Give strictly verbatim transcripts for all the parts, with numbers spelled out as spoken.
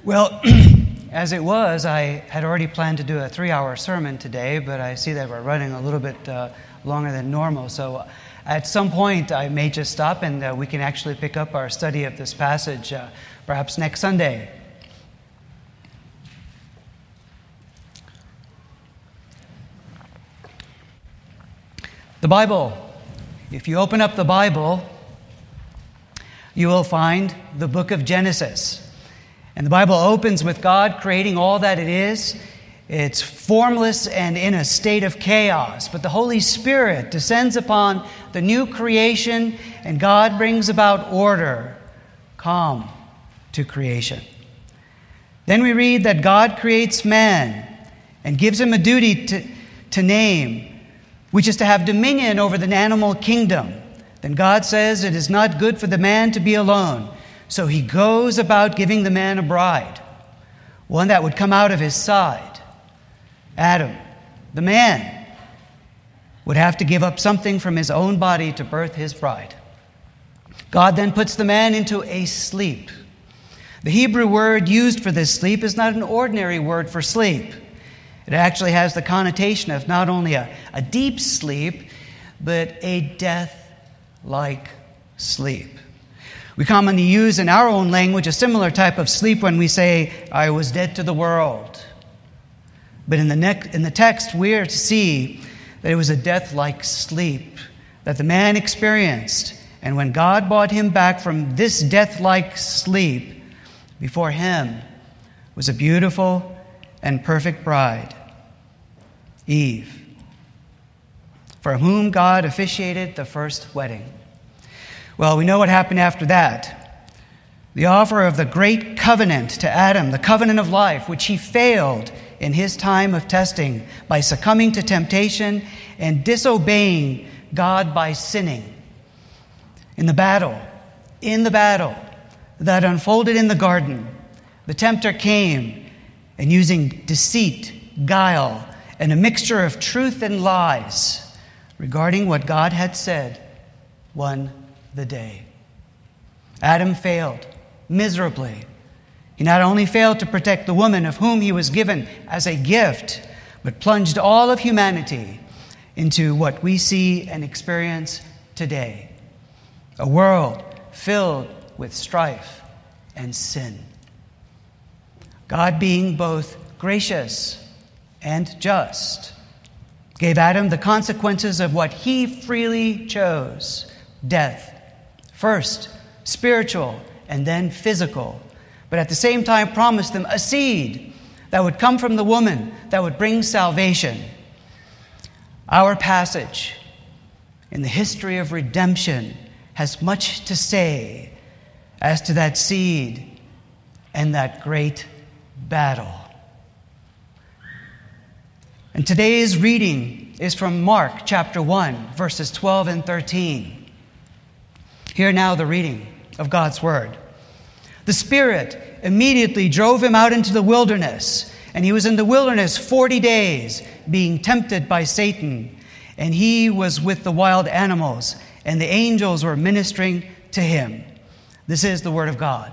Well, as it was, I had already planned to do a three-hour sermon today, but I see that we're running a little bit uh, longer than normal. So at some point, I may just stop and uh, we can actually pick up our study of this passage uh, perhaps next Sunday. The Bible. If you open up the Bible, you will find the book of Genesis. And the Bible opens with God creating all that it is. It's formless and in a state of chaos. But the Holy Spirit descends upon the new creation, and God brings about order, calm to creation. Then we read that God creates man and gives him a duty to, to name, which is to have dominion over the animal kingdom. Then God says it is not good for the man to be alone. So he goes about giving the man a bride, one that would come out of his side. Adam, the man, would have to give up something from his own body to birth his bride. God then puts the man into a sleep. The Hebrew word used for this sleep is not an ordinary word for sleep. It actually has the connotation of not only a, a deep sleep, but a death-like sleep. We commonly use in our own language a similar type of sleep when we say, I was dead to the world. But in the, ne- in the text, we are to see that it was a death-like sleep that the man experienced. And when God brought him back from this death-like sleep, before him was a beautiful and perfect bride, Eve, for whom God officiated the first wedding. Well, we know what happened after that. The offer of the great covenant to Adam, the covenant of life, which he failed in his time of testing by succumbing to temptation and disobeying God by sinning. In the battle, in the battle that unfolded in the garden, the tempter came and using deceit, guile, and a mixture of truth and lies regarding what God had said, won the day. Adam failed miserably. He not only failed to protect the woman of whom he was given as a gift, but plunged all of humanity into what we see and experience today. A world filled with strife and sin. God, being both gracious and just, gave Adam the consequences of what he freely chose, death. First, spiritual, and then physical. But at the same time promised them a seed that would come from the woman that would bring salvation. Our passage in the history of redemption has much to say as to that seed and that great battle. And today's reading is from Mark chapter one, verses twelve and thirteen. Hear now the reading of God's word. The Spirit immediately drove him out into the wilderness, and he was in the wilderness forty days, being tempted by Satan. And he was with the wild animals, and the angels were ministering to him. This is the word of God.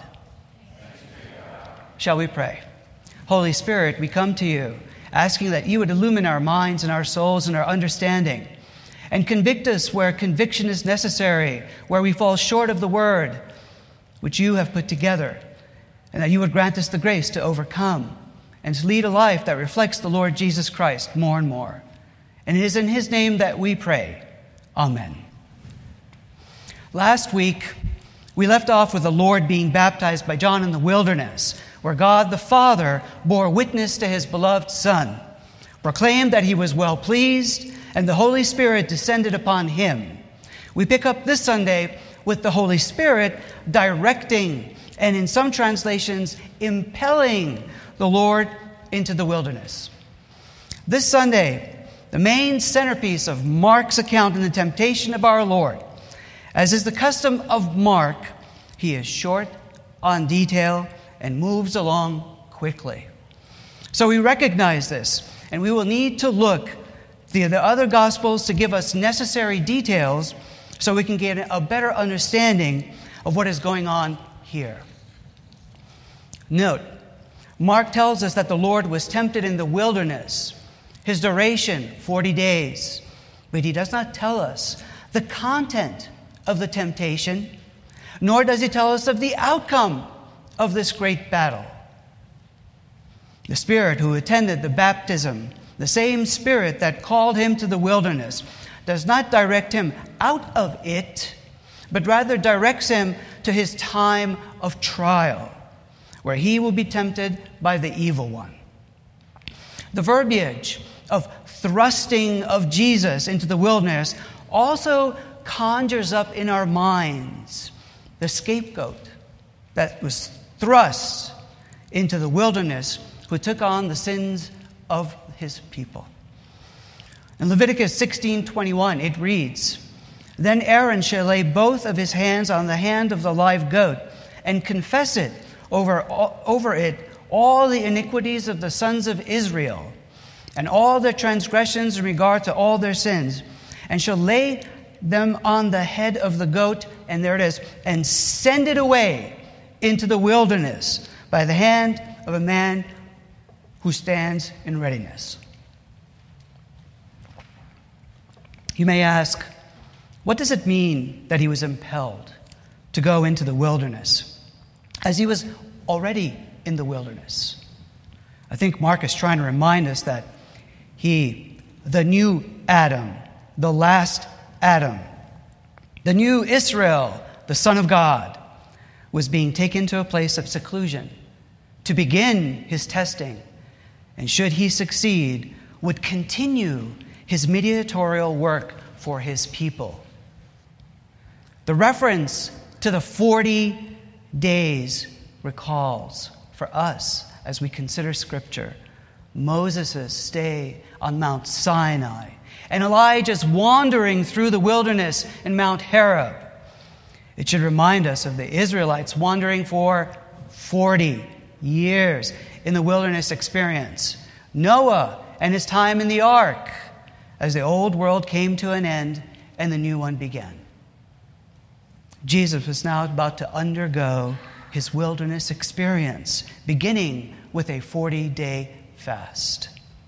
Shall we pray? Holy Spirit, we come to you, asking that you would illumine our minds and our souls and our understanding, and convict us where conviction is necessary, where we fall short of the word which you have put together, and that you would grant us the grace to overcome and to lead a life that reflects the Lord Jesus Christ more and more. And it is in his name that we pray. Amen. Last week, we left off with the Lord being baptized by John in the wilderness, where God the Father bore witness to his beloved Son, proclaimed that he was well pleased, and the Holy Spirit descended upon him. We pick up this Sunday with the Holy Spirit directing, and in some translations, impelling the Lord into the wilderness. This Sunday, the main centerpiece of Mark's account in the temptation of our Lord. As is the custom of Mark, he is short on detail and moves along quickly. So we recognize this, and we will need to look the, the other Gospels to give us necessary details so we can get a better understanding of what is going on here. Note Mark tells us that the Lord was tempted in the wilderness, his duration, forty days. But he does not tell us the content of the temptation, nor does he tell us of the outcome of this great battle. The Spirit who attended the baptism, the same Spirit that called him to the wilderness, does not direct him out of it, but rather directs him to his time of trial, where he will be tempted by the evil one. The verbiage of thrusting of Jesus into the wilderness also conjures up in our minds the scapegoat that was thrust into the wilderness, who took on the sins of his people. In Leviticus sixteen twenty-one, it reads, "Then Aaron shall lay both of his hands on the hand of the live goat and confess it over, over it all the iniquities of the sons of Israel and all their transgressions in regard to all their sins, and shall lay them on the head of the goat," and there it is, "and send it away into the wilderness by the hand of a man who stands in readiness." You may ask, what does it mean that he was impelled to go into the wilderness, as he was already in the wilderness? I think Mark is trying to remind us that he, the new Adam, the last Adam, the new Israel, the Son of God, was being taken to a place of seclusion to begin his testing, and should he succeed, would continue his mediatorial work for his people. The reference to the forty days recalls for us, as we consider Scripture, Moses' stay on Mount Sinai and Elijah's wandering through the wilderness in Mount Horeb. It should remind us of the Israelites wandering for forty years in the wilderness experience, Noah and his time in the ark, as the old world came to an end and the new one began. Jesus was now about to undergo his wilderness experience, beginning with a forty-day fast.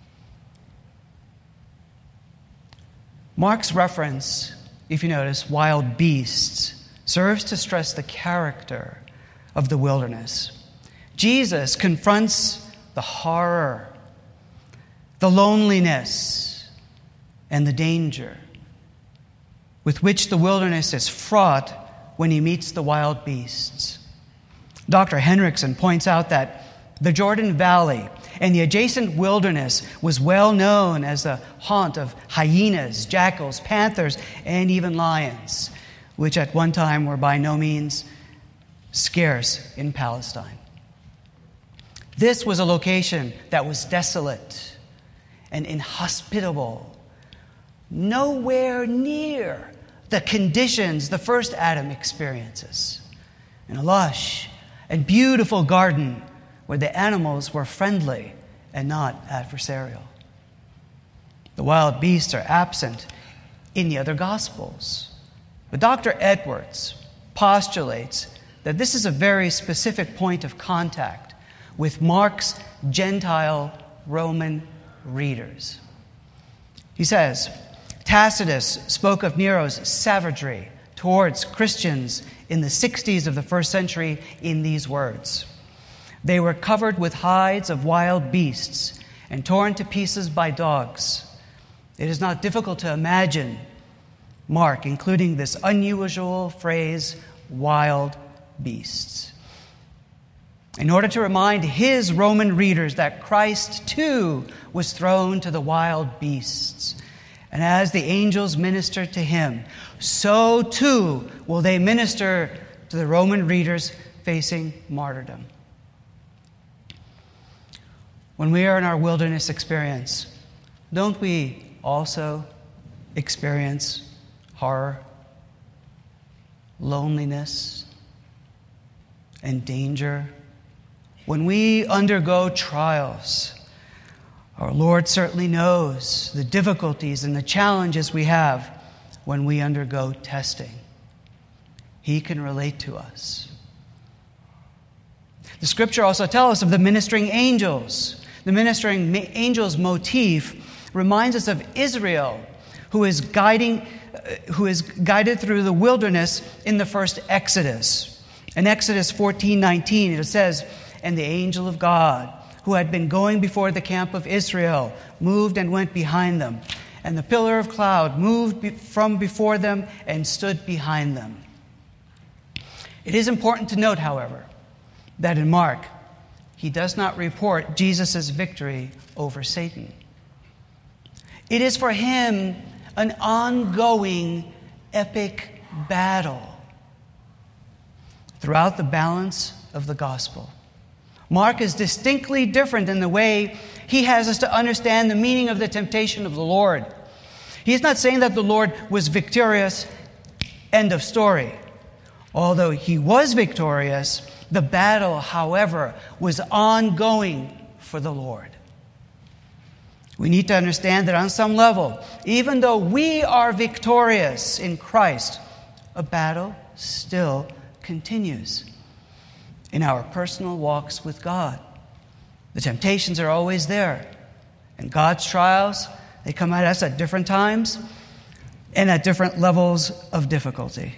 Mark's reference, if you notice, wild beasts, serves to stress the character of the wilderness. Jesus confronts the horror, the loneliness, and the danger with which the wilderness is fraught when he meets the wild beasts. Doctor Hendrickson points out that the Jordan Valley and the adjacent wilderness was well known as the haunt of hyenas, jackals, panthers, and even lions, which at one time were by no means scarce in Palestine. This was a location that was desolate and inhospitable, nowhere near the conditions the first Adam experiences, in a lush and beautiful garden where the animals were friendly and not adversarial. The wild beasts are absent in the other Gospels. But Doctor Edwards postulates that this is a very specific point of contact with Mark's Gentile Roman readers. He says, Tacitus spoke of Nero's savagery towards Christians in the sixties of the first century in these words: "They were covered with hides of wild beasts and torn to pieces by dogs." It is not difficult to imagine Mark including this unusual phrase, wild beasts, in order to remind his Roman readers that Christ too was thrown to the wild beasts. And as the angels ministered to him, so too will they minister to the Roman readers facing martyrdom. When we are in our wilderness experience, don't we also experience horror, loneliness, and danger? When we undergo trials, our Lord certainly knows the difficulties and the challenges we have when we undergo testing. He can relate to us. The scripture also tells us of the ministering angels. The ministering ma- angels motif reminds us of Israel, who is guiding, uh, who is guided through the wilderness in the first Exodus. In Exodus fourteen nineteen, it says, "And the angel of God, who had been going before the camp of Israel, moved and went behind them. And the pillar of cloud moved be- from before them and stood behind them." It is important to note, however, that in Mark, he does not report Jesus' victory over Satan. It is for him an ongoing, epic battle. Throughout the balance of the gospel, Mark is distinctly different in the way he has us to understand the meaning of the temptation of the Lord. He's not saying that the Lord was victorious, end of story. Although he was victorious, the battle, however, was ongoing for the Lord. We need to understand that on some level, even though we are victorious in Christ, a battle still continues in our personal walks with God. The temptations are always there. And God's trials, they come at us at different times and at different levels of difficulty.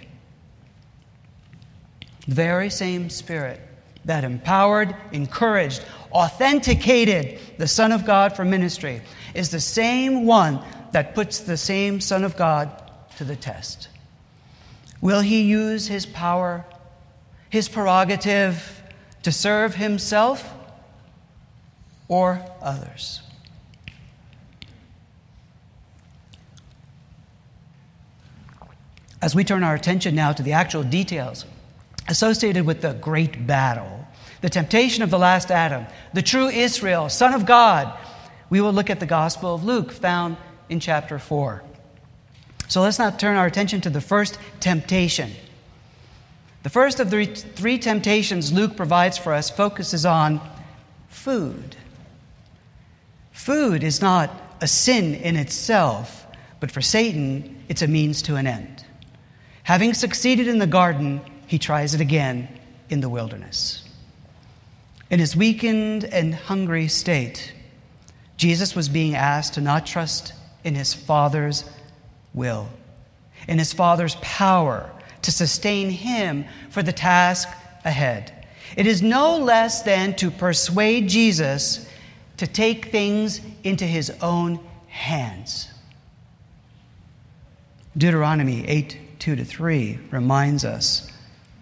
The very same Spirit that empowered, encouraged, authenticated the Son of God for ministry is the same one that puts the same Son of God to the test. Will he use his power, his prerogative, to serve himself or others? As we turn our attention now to the actual details associated with the great battle, the temptation of the last Adam, the true Israel, Son of God, we will look at the Gospel of Luke, found in chapter four. So let's now turn our attention to the first temptation. The first of the three temptations Luke provides for us focuses on food. Food is not a sin in itself, but for Satan, it's a means to an end. Having succeeded in the garden, he tries it again in the wilderness. In his weakened and hungry state, Jesus was being asked to not trust in his Father's will, in his Father's power to sustain him for the task ahead. It is no less than to persuade Jesus to take things into his own hands. Deuteronomy eight, two to three reminds us,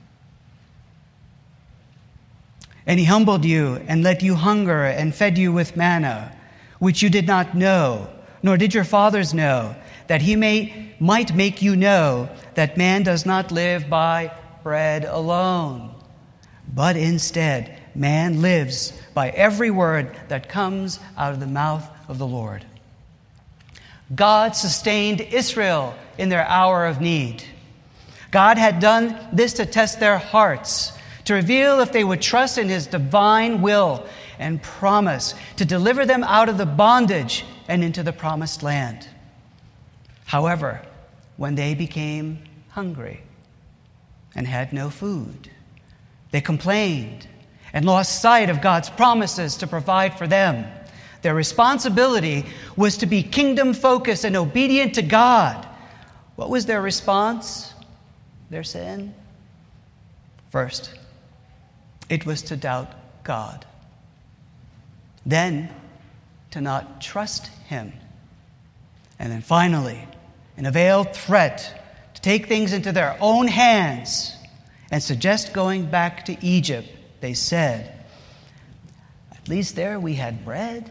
"And he humbled you and let you hunger and fed you with manna, which you did not know, nor did your fathers know, that he may, might make you know that man does not live by bread alone, but instead man lives by every word that comes out of the mouth of the Lord." God sustained Israel in their hour of need. God had done this to test their hearts, to reveal if they would trust in his divine will and promise to deliver them out of the bondage and into the promised land. However, when they became hungry and had no food, they complained and lost sight of God's promises to provide for them. Their responsibility was to be kingdom-focused and obedient to God. What was their response? Their sin? First, it was to doubt God. Then, to not trust him. And then finally, in a veiled threat to take things into their own hands and suggest going back to Egypt, they said, "At least there we had bread."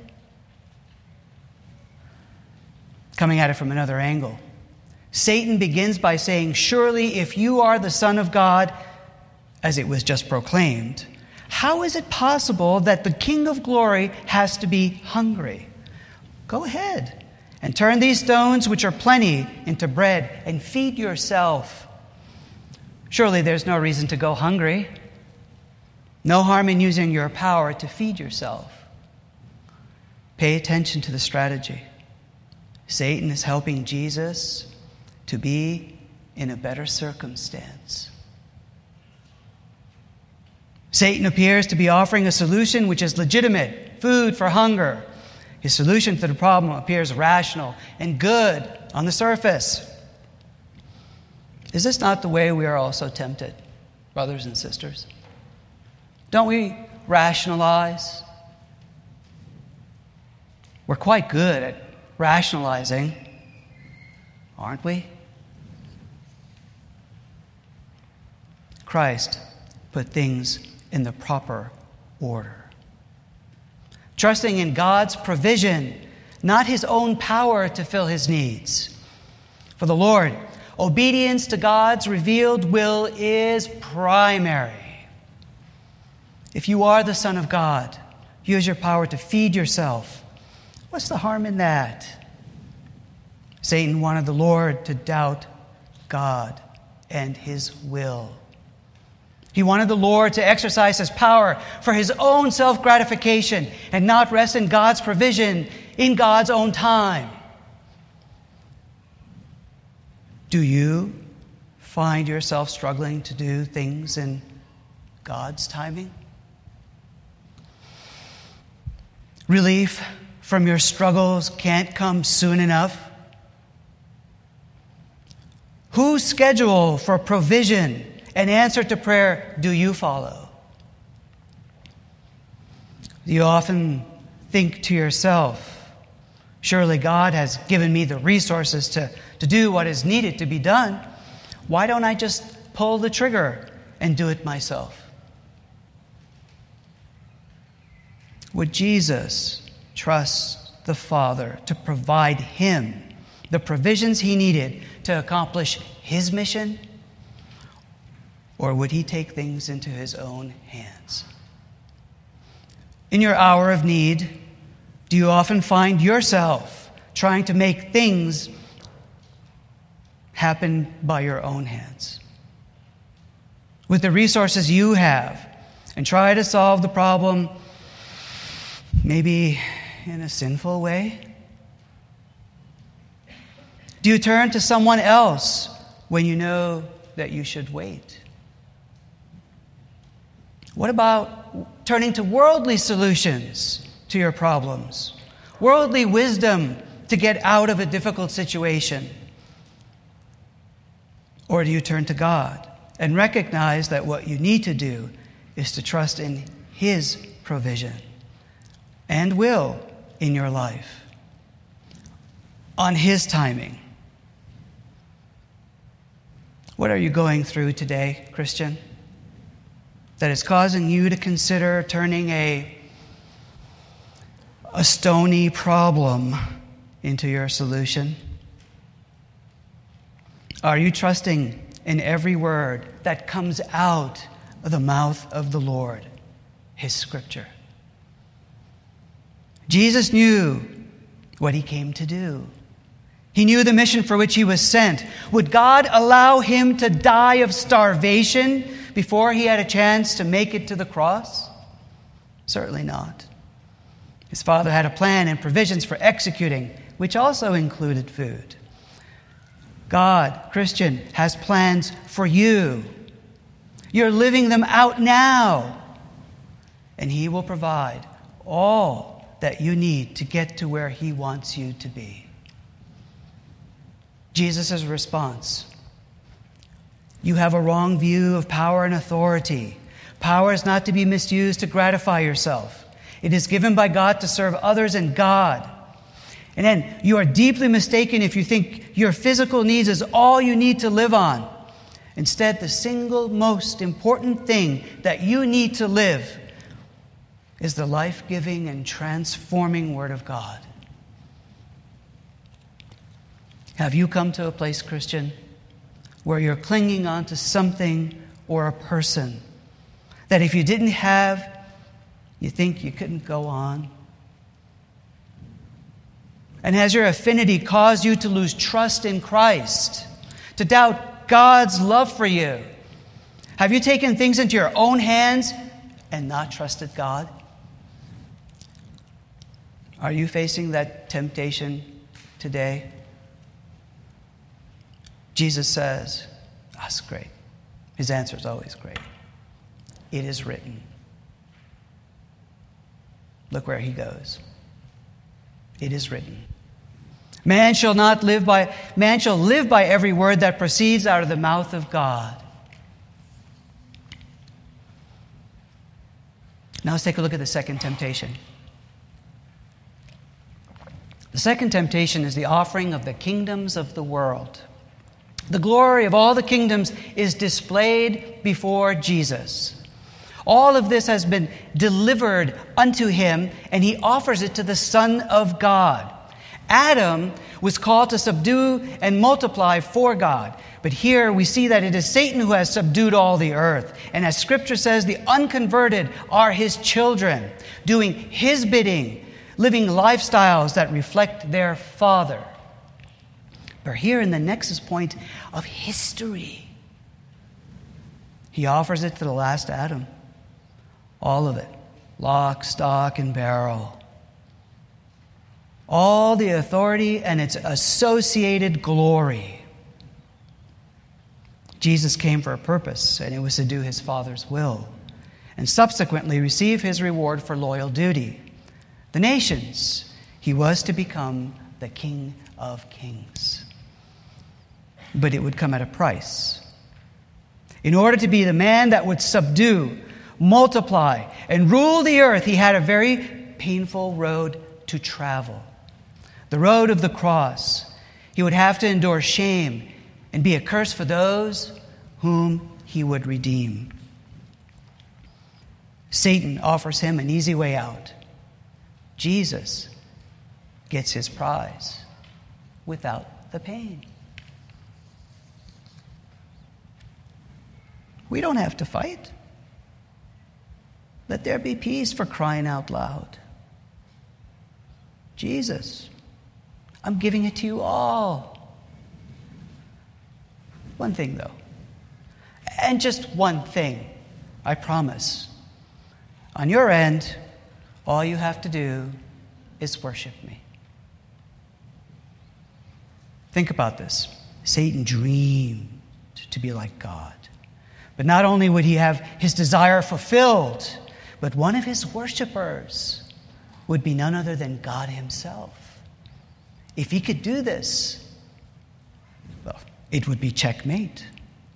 Coming at it from another angle, Satan begins by saying, "Surely if you are the Son of God," as it was just proclaimed, "how is it possible that the King of glory has to be hungry? Go ahead and turn these stones, which are plenty, into bread and feed yourself. Surely there's no reason to go hungry. No harm in using your power to feed yourself." Pay attention to the strategy. Satan is helping Jesus to be in a better circumstance. Satan appears to be offering a solution which is legitimate, food for hunger. His solution to the problem appears rational and good on the surface. Is this not the way we are also tempted, brothers and sisters? Don't we rationalize? We're quite good at rationalizing, aren't we? Christ put things in the proper order. Trusting in God's provision, not his own power to fill his needs. For the Lord, obedience to God's revealed will is primary. If you are the Son of God, use your power to feed yourself. What's the harm in that? Satan wanted the Lord to doubt God and his will. He wanted the Lord to exercise his power for his own self-gratification and not rest in God's provision in God's own time. Do you find yourself struggling to do things in God's timing? Relief from your struggles can't come soon enough. Whose schedule for provision and answer to prayer do you follow? Do you often think to yourself, surely God has given me the resources to, to do what is needed to be done. Why don't I just pull the trigger and do it myself? Would Jesus trust the Father to provide him the provisions he needed to accomplish his mission? Or would he take things into his own hands? In your hour of need, do you often find yourself trying to make things happen by your own hands? With the resources you have, and try to solve the problem maybe in a sinful way? Do you turn to someone else when you know that you should wait? What about turning to worldly solutions to your problems? Worldly wisdom to get out of a difficult situation? Or do you turn to God and recognize that what you need to do is to trust in his provision and will in your life on his timing? What are you going through today, Christian, that is causing you to consider turning a, a stony problem into your solution? Are you trusting in every word that comes out of the mouth of the Lord, his scripture? Jesus knew what he came to do. He knew the mission for which he was sent. Would God allow him to die of starvation before he had a chance to make it to the cross? Certainly not. His Father had a plan and provisions for executing, which also included food. God, Christian, has plans for you. You're living them out now. And he will provide all that you need to get to where he wants you to be. Jesus' response: you have a wrong view of power and authority. Power is not to be misused to gratify yourself. It is given by God to serve others and God. And then you are deeply mistaken if you think your physical needs is all you need to live on. Instead, the single most important thing that you need to live is the life-giving and transforming Word of God. Have you come to a place, Christian, where you're clinging on to something or a person that if you didn't have, you think you couldn't go on? And has your affinity caused you to lose trust in Christ, to doubt God's love for you? Have you taken things into your own hands and not trusted God? Are you facing that temptation today? Jesus says, that's great. His answer is always great. It is written. Look where he goes. It is written, Man shall not live by man shall live by every word that proceeds out of the mouth of God. Now let's take a look at the second temptation. The second temptation is the offering of the kingdoms of the world. The glory of all the kingdoms is displayed before Jesus. All of this has been delivered unto him, and he offers it to the Son of God. Adam was called to subdue and multiply for God. But here we see that it is Satan who has subdued all the earth. And as Scripture says, the unconverted are his children, doing his bidding, living lifestyles that reflect their Father. But here in the nexus point of history, he offers it to the last Adam. All of it. Lock, stock, and barrel. All the authority and its associated glory. Jesus came for a purpose, and it was to do his Father's will, and subsequently receive his reward for loyal duty. The nations, he was to become the King of Kings. But it would come at a price. In order to be the man that would subdue, multiply, and rule the earth, he had a very painful road to travel. The road of the cross. He would have to endure shame and be a curse for those whom he would redeem. Satan offers him an easy way out. Jesus gets his prize without the pain. We don't have to fight. Let there be peace, for crying out loud. Jesus, I'm giving it to you all. One thing, though. And just one thing, I promise. On your end, all you have to do is worship me. Think about this. Satan dreamed to be like God. But not only would he have his desire fulfilled, but one of his worshipers would be none other than God himself. If he could do this, well, it would be checkmate.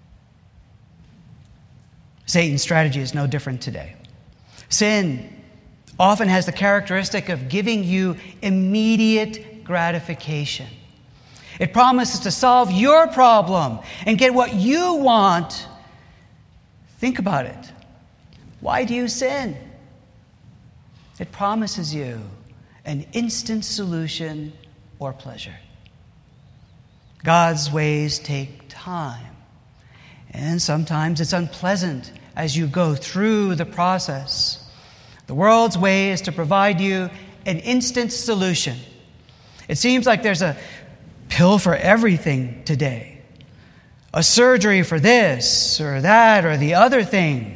Satan's strategy is no different today. Sin often has the characteristic of giving you immediate gratification. It promises to solve your problem and get what you want. Think about it. Why do you sin? It promises you an instant solution or pleasure. God's ways take time, and sometimes it's unpleasant as you go through the process. The world's way is to provide you an instant solution. It seems like there's a pill for everything today. A surgery for this or that or the other thing.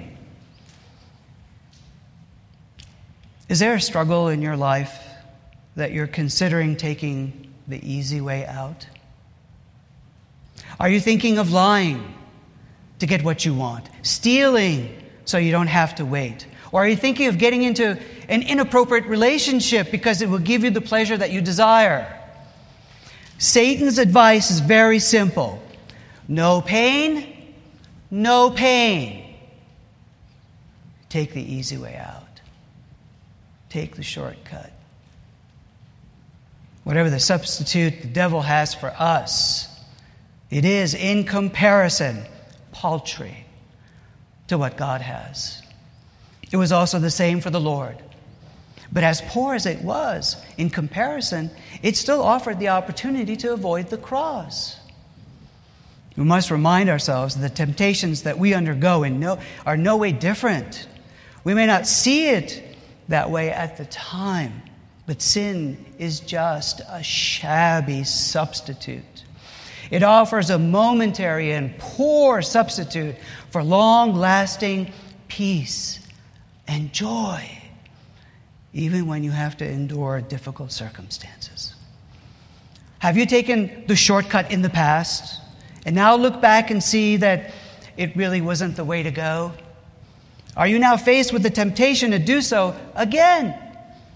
Is there a struggle in your life that you're considering taking the easy way out? Are you thinking of lying to get what you want? Stealing so you don't have to wait? Or are you thinking of getting into an inappropriate relationship because it will give you the pleasure that you desire? Satan's advice is very simple. No pain, no pain. Take the easy way out. Take the shortcut. Whatever the substitute the devil has for us, it is in comparison paltry to what God has. It was also the same for the Lord. But as poor as it was, in comparison, it still offered the opportunity to avoid the cross. We must remind ourselves that the temptations that we undergo in no, are no way different. We may not see it that way at the time, but sin is just a shabby substitute. It offers a momentary and poor substitute for long-lasting peace and joy, even when you have to endure difficult circumstances. Have you taken the shortcut in the past and now look back and see that it really wasn't the way to go? Are you now faced with the temptation to do so again?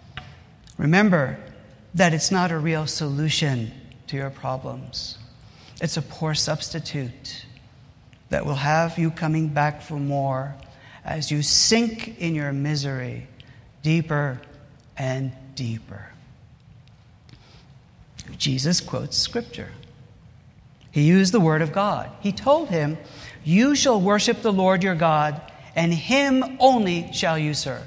remember that it's not a real solution to your problems. It's a poor substitute that will have you coming back for more as you sink in your misery deeper and deeper. Jesus quotes Scripture. He used the Word of God. He told him, "You shall worship the Lord your God, and Him only shall you serve."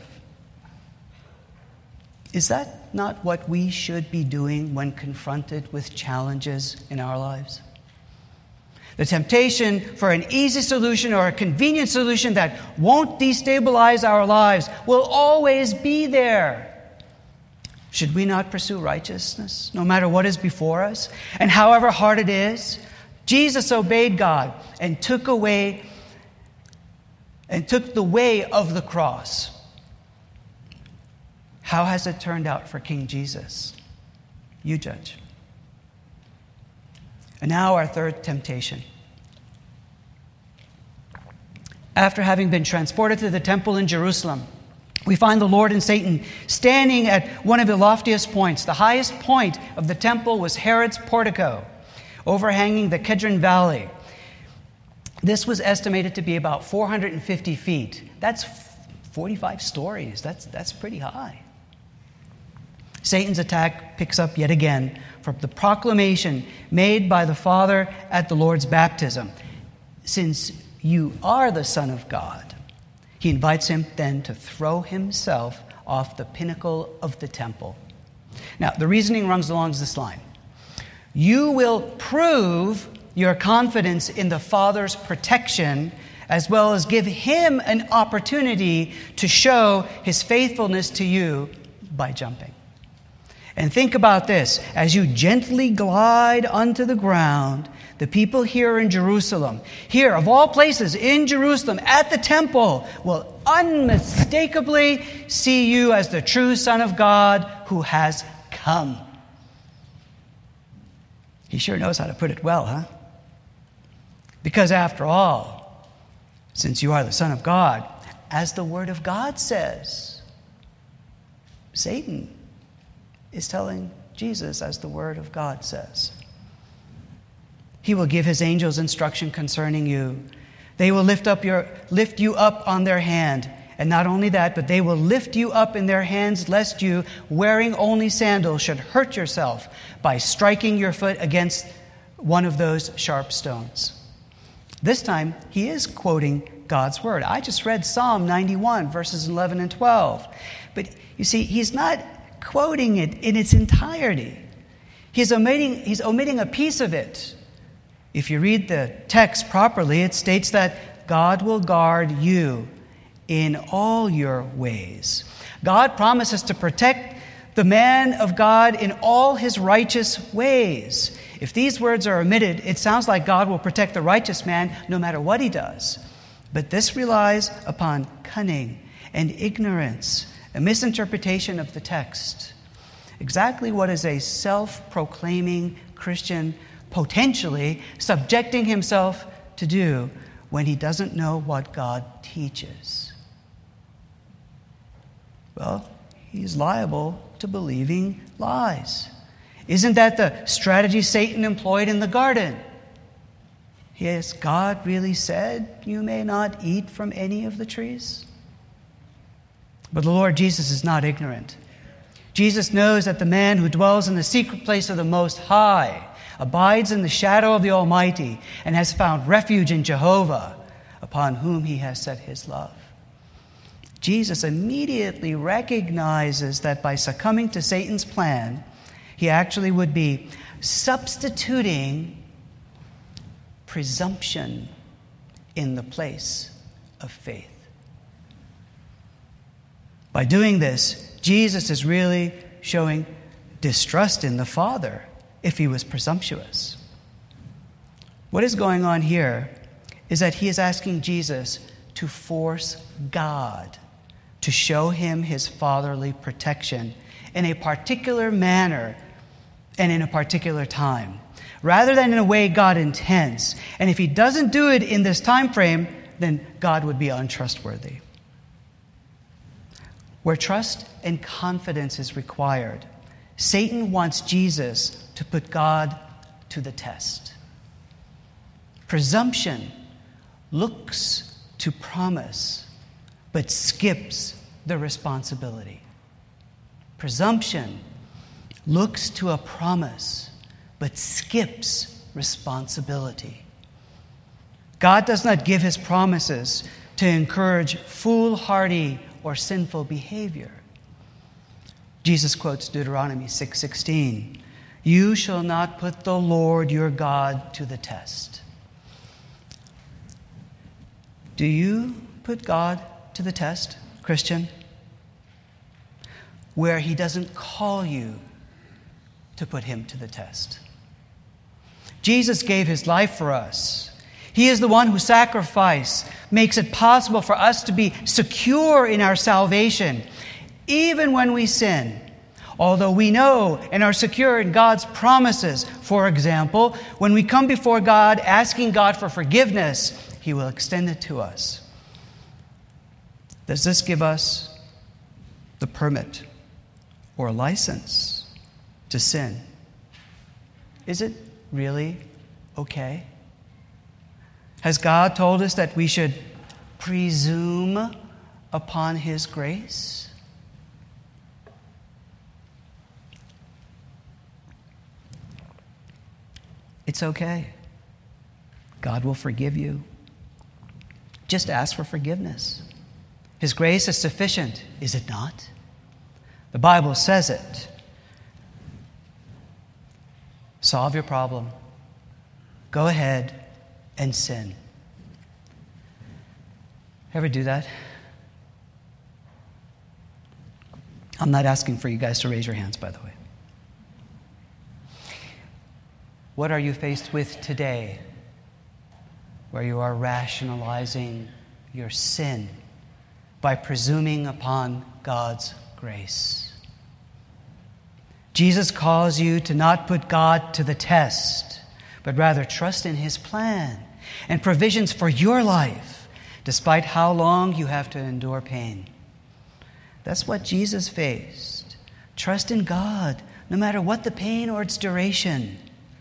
Is that not what we should be doing when confronted with challenges in our lives? The temptation for an easy solution or a convenient solution that won't destabilize our lives will always be there. Should we not pursue righteousness, no matter what is before us? And however hard it is, Jesus obeyed God and took away and took the way of the cross. How has it turned out for King Jesus? You judge. And now our third temptation. After having been transported to the temple in Jerusalem, we find the Lord and Satan standing at one of the loftiest points. The highest point of the temple was Herod's portico, overhanging the Kidron Valley. This was estimated to be about four hundred fifty feet. That's forty-five stories. That's, that's pretty high. Satan's attack picks up yet again from the proclamation made by the Father at the Lord's baptism. Since you are the Son of God, he invites him then to throw himself off the pinnacle of the temple. Now, the reasoning runs along this line. You will prove your confidence in the Father's protection, as well as give him an opportunity to show his faithfulness to you by jumping. And think about this. As you gently glide onto the ground, the people here in Jerusalem, here of all places in Jerusalem at the temple, will unmistakably see you as the true Son of God who has come. He sure knows how to put it well, huh? Because after all, since you are the Son of God, as the Word of God says, Satan is telling Jesus as the Word of God says. He will give his angels instruction concerning you. They will lift up your lift you up on their hand. And not only that, but they will lift you up in their hands, lest you, wearing only sandals, should hurt yourself by striking your foot against one of those sharp stones. This time, he is quoting God's word. I just read Psalm ninety-one, verses eleven and twelve. But you see, he's not quoting it in its entirety. He's omitting, he's omitting a piece of it. If you read the text properly, it states that God will guard you in all your ways. God promises to protect the man of God in all his righteous ways. If these words are omitted, it sounds like God will protect the righteous man no matter what he does. But this relies upon cunning and ignorance, a misinterpretation of the text. Exactly what is a self-proclaiming Christian potentially subjecting himself to do when he doesn't know what God teaches? Well, he's liable to believing lies. Isn't that the strategy Satan employed in the garden? Yes, God really said, you may not eat from any of the trees. But the Lord Jesus is not ignorant. Jesus knows that the man who dwells in the secret place of the Most High abides in the shadow of the Almighty and has found refuge in Jehovah, upon whom he has set his love. Jesus immediately recognizes that by succumbing to Satan's plan, he actually would be substituting presumption in the place of faith. By doing this, Jesus is really showing distrust in the Father if he was presumptuous. What is going on here is that he is asking Jesus to force God to show him his fatherly protection in a particular manner and in a particular time, rather than in a way God intends. And if he doesn't do it in this time frame, then God would be untrustworthy. Where trust and confidence is required, Satan wants Jesus to put God to the test. Presumption looks to promise, but skips the responsibility. Presumption looks to a promise, but skips responsibility. God does not give his promises to encourage foolhardy or sinful behavior. Jesus quotes Deuteronomy six sixteen, "You shall not put the Lord your God to the test." Do you put God to the test, Christian? Where he doesn't call you to put him to the test. Jesus gave his life for us. He is the one who sacrificed, makes it possible for us to be secure in our salvation, even when we sin. Although we know and are secure in God's promises, for example, when we come before God asking God for forgiveness, he will extend it to us. Does this give us the permit or license to sin? Is it really okay? Has God told us that we should presume upon his grace? It's okay. God will forgive you. Just ask for forgiveness. His grace is sufficient, is it not? The Bible says it. Solve your problem. Go ahead and sin. Ever do that? I'm not asking for you guys to raise your hands, by the way. What are you faced with today where you are rationalizing your sin by presuming upon God's grace? Jesus calls you to not put God to the test, but rather trust in his plan and provisions for your life, despite how long you have to endure pain. That's what Jesus faced. Trust in God, no matter what the pain or its duration.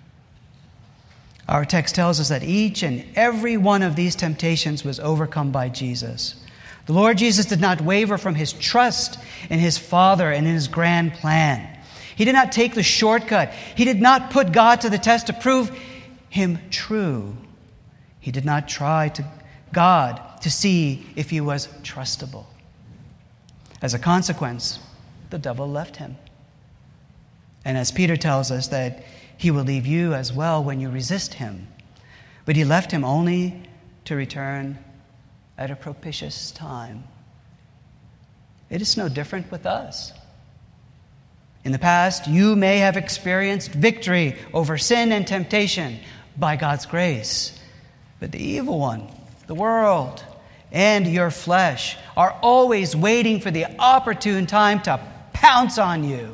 Our text tells us that each and every one of these temptations was overcome by Jesus. The Lord Jesus did not waver from his trust in his Father and in his grand plan. He did not take the shortcut. He did not put God to the test to prove him true. He did not try to God to see if he was trustable. As a consequence, the devil left him. And as Peter tells us that he will leave you as well when you resist him. But he left him only to return at a propitious time. It is no different with us. In the past, you may have experienced victory over sin and temptation by God's grace. But the evil one, the world, and your flesh are always waiting for the opportune time to pounce on you.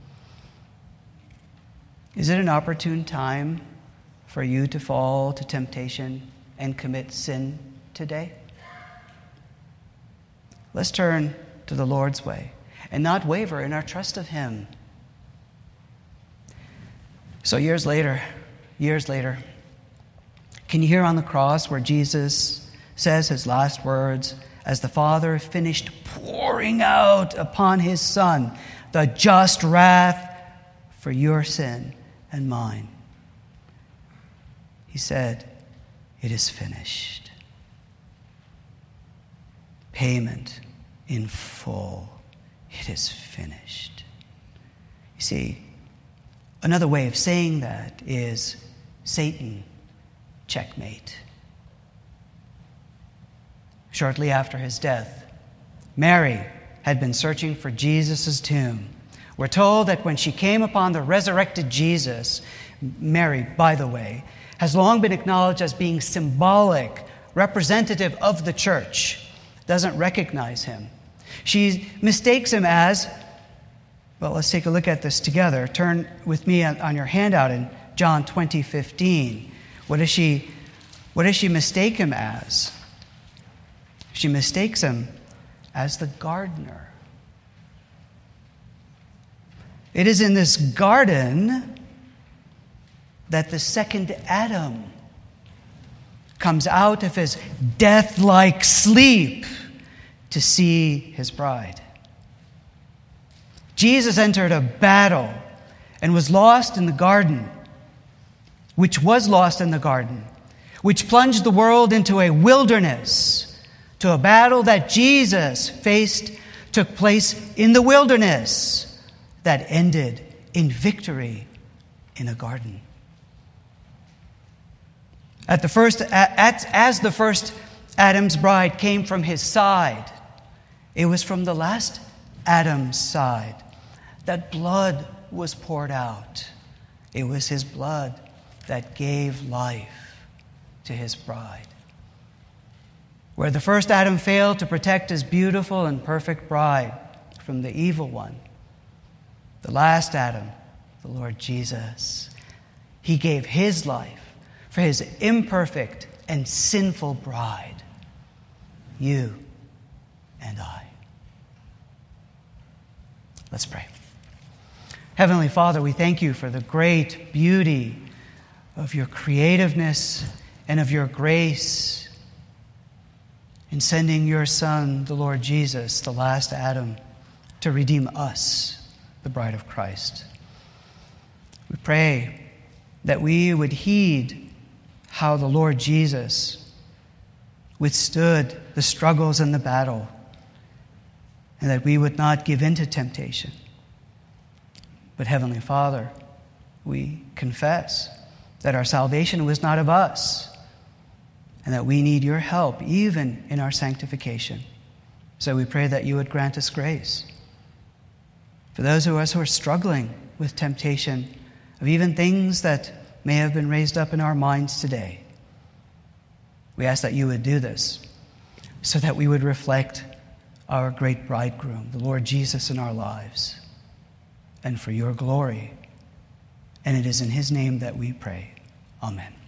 Is it an opportune time for you to fall to temptation and commit sin today? Let's turn to the Lord's way and not waver in our trust of him. So years later, years later, can you hear on the cross where Jesus says his last words as the Father finished pouring out upon his Son the just wrath for your sin and mine? He said, "It is finished." Payment in full. It is finished. You see, another way of saying that is Satan, checkmate. Shortly after his death, Mary had been searching for Jesus' tomb. We're told that when she came upon the resurrected Jesus, Mary, by the way, has long been acknowledged as being symbolic, representative of the church, doesn't recognize him. She mistakes him as, well, let's take a look at this together. Turn with me on, on your handout in John twenty fifteen. What does she, what does she mistake him as? She mistakes him as the gardener. It is in this garden that the second Adam comes out of his death-like sleep to see his bride. Jesus entered a battle and was lost in the garden, which was lost in the garden, which plunged the world into a wilderness, to a battle that Jesus faced took place in the wilderness that ended in victory in a garden. At the first, at, as the first Adam's bride came from his side, it was from the last Adam's side that blood was poured out. It was his blood that gave life to his bride. Where the first Adam failed to protect his beautiful and perfect bride from the evil one, the last Adam, the Lord Jesus, he gave his life for his imperfect and sinful bride, you and I. Let's pray. Heavenly Father, we thank you for the great beauty of your creativeness and of your grace in sending your Son, the Lord Jesus, the last Adam, to redeem us, the bride of Christ. We pray that we would heed how the Lord Jesus withstood the struggles and the battle, and that we would not give in to temptation. But Heavenly Father, we confess that our salvation was not of us, and that we need your help even in our sanctification. So we pray that you would grant us grace. For those of us who are struggling with temptation of even things that may have been raised up in our minds today, we ask that you would do this so that we would reflect our great bridegroom, the Lord Jesus, in our lives, and for your glory. And it is in his name that we pray. Amen.